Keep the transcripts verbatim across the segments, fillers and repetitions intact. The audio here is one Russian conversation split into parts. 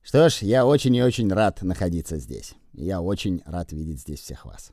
Что ж, я очень и очень рад находиться здесь. Я очень рад видеть здесь всех вас.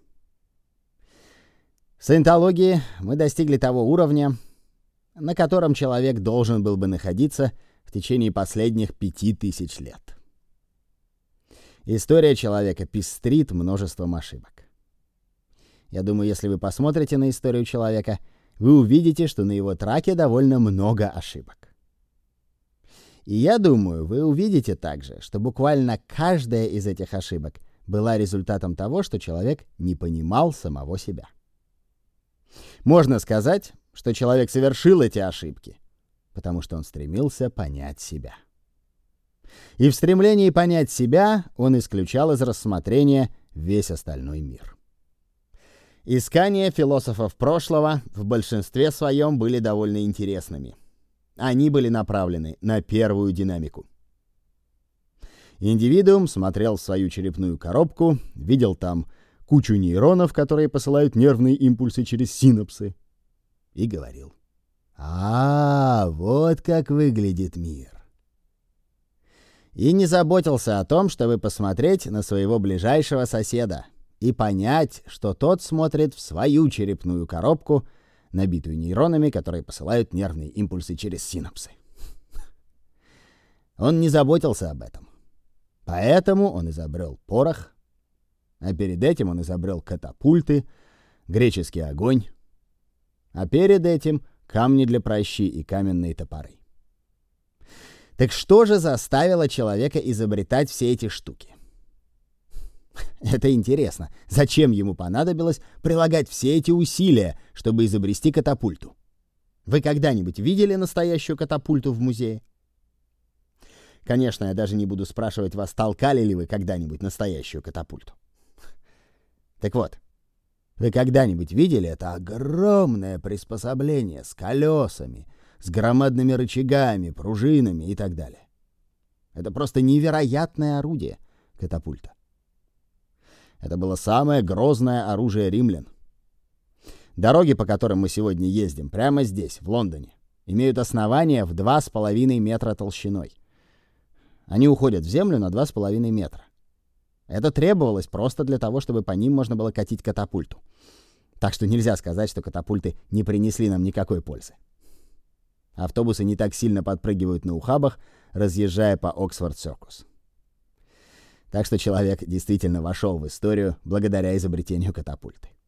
В саентологии мы достигли того уровня, на котором человек должен был бы находиться в течение последних пяти тысяч лет. История человека пестрит множеством ошибок. Я думаю, если вы посмотрите на историю человека, вы увидите, что на его траке довольно много ошибок. И я думаю, вы увидите также, что буквально каждая из этих ошибок была результатом того, что человек не понимал самого себя. Можно сказать, что человек совершил эти ошибки, потому что он стремился понять себя. И в стремлении понять себя он исключал из рассмотрения весь остальной мир. Искания философов прошлого в большинстве своем были довольно интересными. Они были направлены на первую динамику. Индивидуум смотрел в свою черепную коробку, видел там кучу нейронов, которые посылают нервные импульсы через синапсы, и говорил: «А, вот как выглядит мир». И не заботился о том, чтобы посмотреть на своего ближайшего соседа и понять, что тот смотрит в свою черепную коробку, набитую нейронами, которые посылают нервные импульсы через синапсы. Он не заботился об этом. Поэтому он изобрел порох, а перед этим он изобрел катапульты, греческий огонь, а перед этим камни для пращи и каменные топоры. Так что же заставило человека изобретать все эти штуки? Это интересно. Зачем ему понадобилось прилагать все эти усилия, чтобы изобрести катапульту? Вы когда-нибудь видели настоящую катапульту в музее? Конечно, я даже не буду спрашивать вас, толкали ли вы когда-нибудь настоящую катапульту. Так вот, вы когда-нибудь видели это огромное приспособление с колесами, с громадными рычагами, пружинами и так далее? Это просто невероятное орудие — катапульта. Это было самое грозное оружие римлян. Дороги, по которым мы сегодня ездим, прямо здесь, в Лондоне, имеют основания в два с половиной метра толщиной. Они уходят в землю на два с половиной метра. Это требовалось просто для того, чтобы по ним можно было катить катапульту. Так что нельзя сказать, что катапульты не принесли нам никакой пользы. Автобусы не так сильно подпрыгивают на ухабах, разъезжая по Оксфорд-Сёркус. Так что человек действительно вошел в историю благодаря изобретению катапульты.